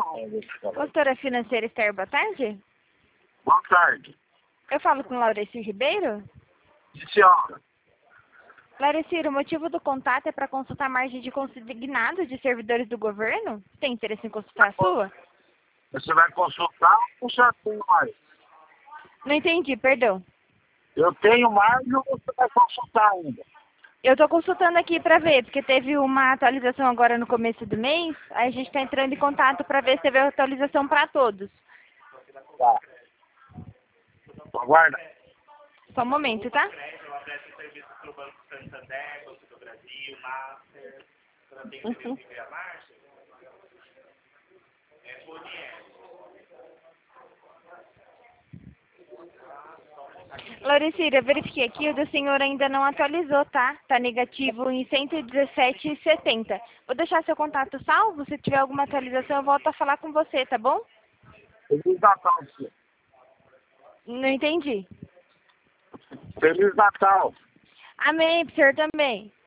Consultora financeira Esther, boa tarde. Boa tarde. Eu falo com Laureci Ribeiro. Sim, senhora. Laureci, o motivo do contato é para consultar a margem de consignado de servidores do governo? Tem interesse em consultar a sua? Você vai consultar ou já tem mais? Não entendi, perdão. Eu tenho mais ou você vai consultar ainda? Eu estou consultando aqui para ver, porque teve uma atualização agora no começo do mês, aí a gente está entrando em contato para ver se teve atualização para todos. Tá. Aguarda. Só um momento, tá? Uhum. Lauricira, eu verifiquei aqui, o do senhor ainda não atualizou, tá? Tá negativo em 117,70. Vou deixar seu contato salvo, se tiver alguma atualização eu volto a falar com você, tá bom? Feliz Natal, senhor. Não entendi. Feliz Natal. Amém, pro senhor também.